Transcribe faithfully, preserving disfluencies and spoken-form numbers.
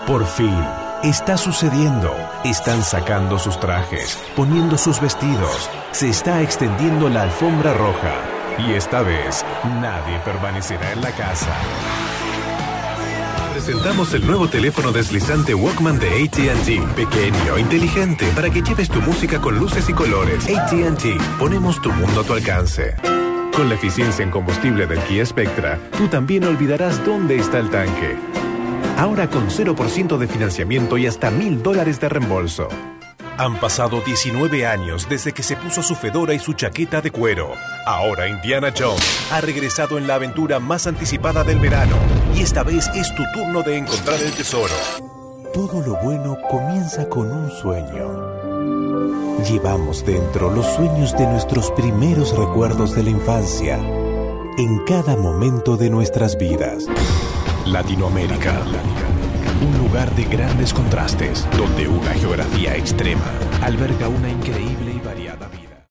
Por fin, está sucediendo. Están sacando sus trajes, poniendo sus vestidos. Se está extendiendo la alfombra roja. Y esta vez, nadie permanecerá en la casa. Presentamos el nuevo teléfono deslizante Walkman de A T and T. Pequeño, inteligente, para que lleves tu música con luces y colores. A T and T. Ponemos tu mundo a tu alcance. Con la eficiencia en combustible del Kia Spectra, tú también olvidarás dónde está el tanque. Ahora con cero por ciento de financiamiento y hasta mil dólares de reembolso. Han pasado diecinueve años desde que se puso su fedora y su chaqueta de cuero. Ahora Indiana Jones ha regresado en la aventura más anticipada del verano. Y esta vez es tu turno de encontrar el tesoro. Todo lo bueno comienza con un sueño. Llevamos dentro los sueños de nuestros primeros recuerdos de la infancia. En cada momento de nuestras vidas. Latinoamérica. Un lugar de grandes contrastes, donde una geografía extrema alberga una increíble